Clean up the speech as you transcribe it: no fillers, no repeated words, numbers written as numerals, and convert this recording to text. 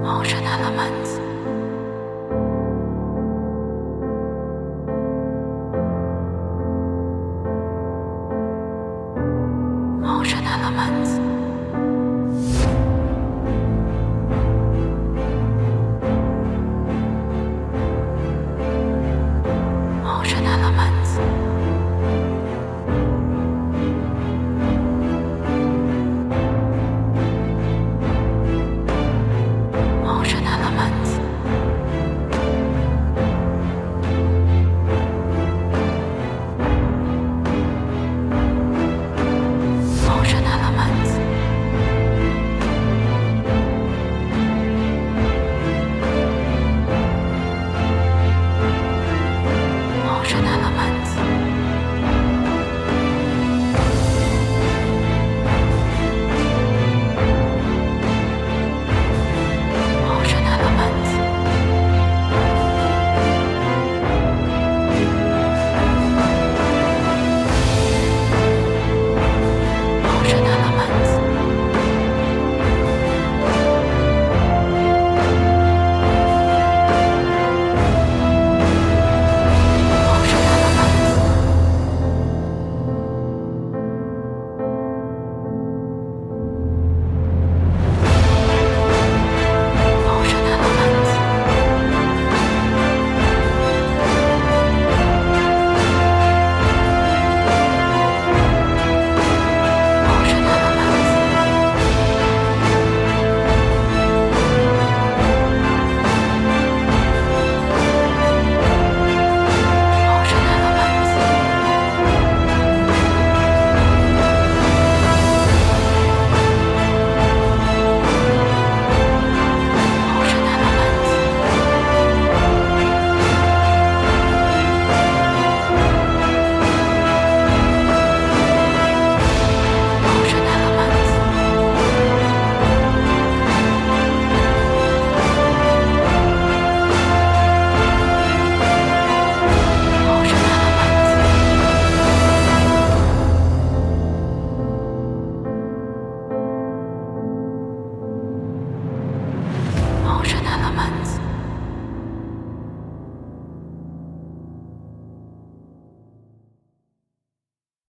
Ocean elements. Ocean elements. Ocean elements. Ocean elements. Ocean elements. Ocean elements. Ocean elements. Ocean elements. Ocean elements. Ocean elements. Ocean elements. Ocean elements. Ocean elements. Ocean elements. Ocean elements. Ocean elements.